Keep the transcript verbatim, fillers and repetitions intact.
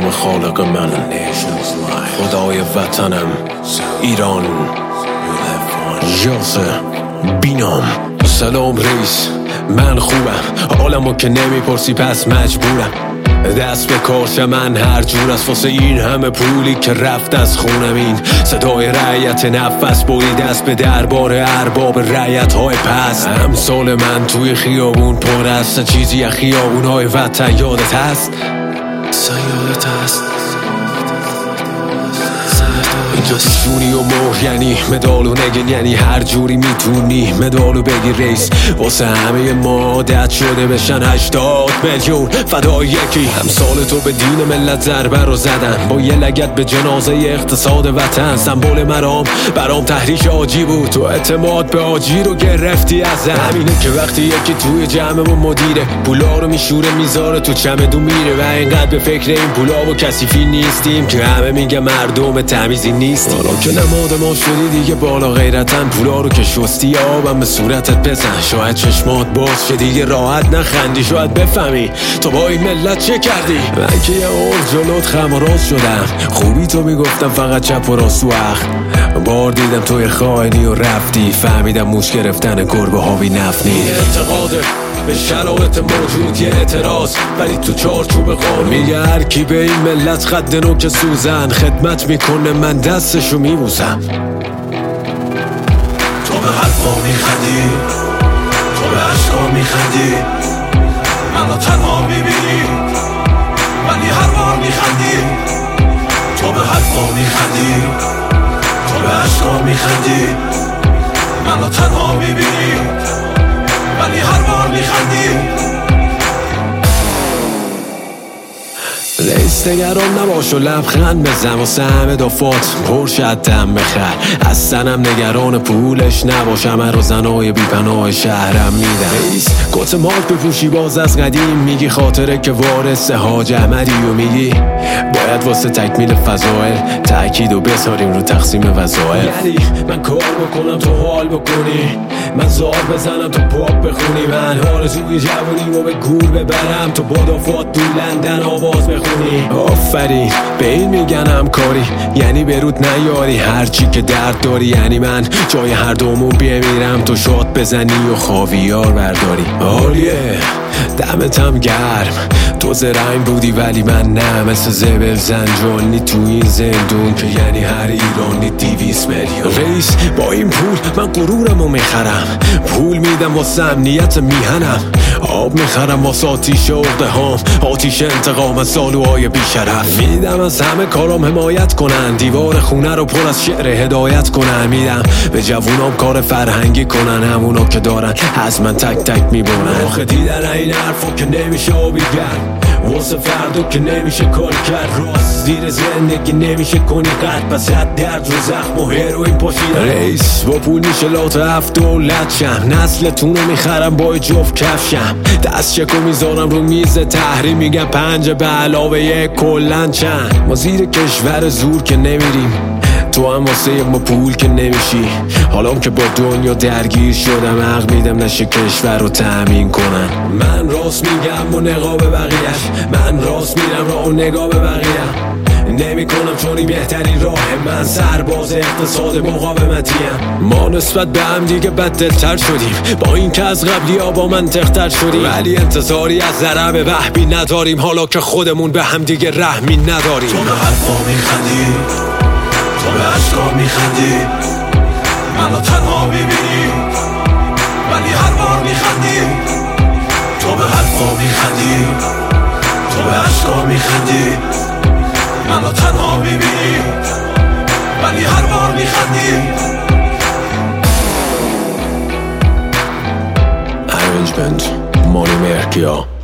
نام خالق من، خدای وطنم ایران، یاسر بینام. سلام رئیس، من خوبم، حالمو که نمیپرسی پس مجبورم دست به کارش. من هر جور از واسه این همه پولی که رفت از خونم. این صدای رعیت نفس بریده دست به دربار ارباب رعیت های پست. امثال من توی خیابون پر است، چیزی از خیابون های وطن یادت هست؟ یادت هست اینجا پیشونی و مهر یعنی مدال و نگین، یعنی هر جوری میتونی مدالو بگی رئیس. واسه همه ما عادت شده بشن هشتاد میلیون فدای یکی. همسال تو به دین ملت ضربه رو زدن، با یه لگد به جنازه اقتصاد وطن. سمبل مرام برام تحریش آجی بود، تو اعتماد به آجی رو گرفتی ازم. همینه که وقتی یکی توی جمعمون مدیره، پولا رو میشوره میذاره تو چمدون میره. و اینقدر به فکر این پولا و کثیفی نیستیم که همه میگه مردم تمیزی نیست. حالا که نماد ما شدی دیگه بالا غیرتن، پولا رو که شستی آبم به صورتت بزن. شاید چشمات باز شه دیگه راحت نخندی، شاید بفهمی تو با این ملت چه کردی. من که یه عرض جلوت خم و راست شدم، خوبی تو میگفتم فقط چپ و راست و اخ. بار دیدم توی خائنی و رفتی، فهمیدم موش گرفتن گربه ها بی نفنی. اعتقاده به شرایط موجود یه اعتراض، ولی تو چارچوب قانون. میگه هر کی به این ملت خد نوک سوزن خدمت میکنه، من دستشو میبوسم. تو به حرفا میخندی، تو به عشقا میخندی، منو تنها میبینی ولی هر بار میخندی. تو به حرفا میخندی، تو به عشقا میخندی، منو تنها میبینی ولی هر بار میخندی. رئیس نگران نباش و لبخند بزن، واسه همه دافات پرشد دم بخر. اصلاًم نگران پولش نباش، همه رو زنای بیپناه شهرم میدن. رئیس کت مارک بپوشی باز از قدیم، میگی خاطره که وارث حاج احمدی و میگی باید واسه تکمیل فضائل تأکید و بذاریم رو تقسیم وظایف. یعنی من کار بکنم تو حال بکنی، من زار بزنم تو پاپ بخونی. من آرزوی جوونی رو به گور ببرم، تو بادافات تو لندن آواز بخونی. آفرین به این میگن همکاری، یعنی برود نیاری هرچی که درد داری. یعنی من جای هر دومون بمیرم، تو شاد بزنی و خاویار برداری. عالیه دمتم گرم، تو زرنگ بودی ولی من نه. مثل زبل زنجانی تو این زندون که یعنی هر ایرانی دیویس میلیون. رئیس با این پول من غرورمو میخرم، پول میدم واسه امنیت میهنم. آب میخرم واسه آتیش عقده هام، آتیش انتقام از سالوهای بیشرف. میدم از همه کارام حمایت کنن، دیوار خونه رو پر از شعر هدایت کنن. میدم به جوونام کار فرهنگی کنن، همونا که دارن از من تک تک میبونن. آخه دیدن این حرفا که نمیشه آبی گرم، واسه فردو که نمیشه کار کرد. راست دیر زندگی نمیشه کنی قد، پس حد درد رو زخم و هروین پاشیدن. رئیس با پول میشه لات هفت دولت شم، نسلتون رو میخرم با جفت کفشم. دست چکو میذارم رو میز تحریم، میگم پنج به علاوه یک کلن چند. ما زیر کشور زور که نمیریم، تو هم واسه ما پول که نمیشی. حالا که با دنیا درگیر شدم، حق میدم نشه کشور رو تأمین کنن. من راست میگم و نقاب بقیهش، من راست میرم راه و نگاه به بقیه نمی کنم چونی بهترین راه. من سرباز اقتصاد مقاومتیم. ما نسبت به هم دیگه بددلتر شدیم، با این که از قبلی ها با منطقتر شدیم. ولی انتظاری از ضرب وحبی نداریم، حالا که خودمون به هم دیگه رحمی نداریم. تو به حرفا میخندی، تو به عشقا میخندی، منو تنها میبینی ولی هر بار میخندی. تو به حرفا میخندی، تو به عشقا میخندی، منو تنها میبینی ولی هر بار میخندی. Arrangement مانی مهرکیا.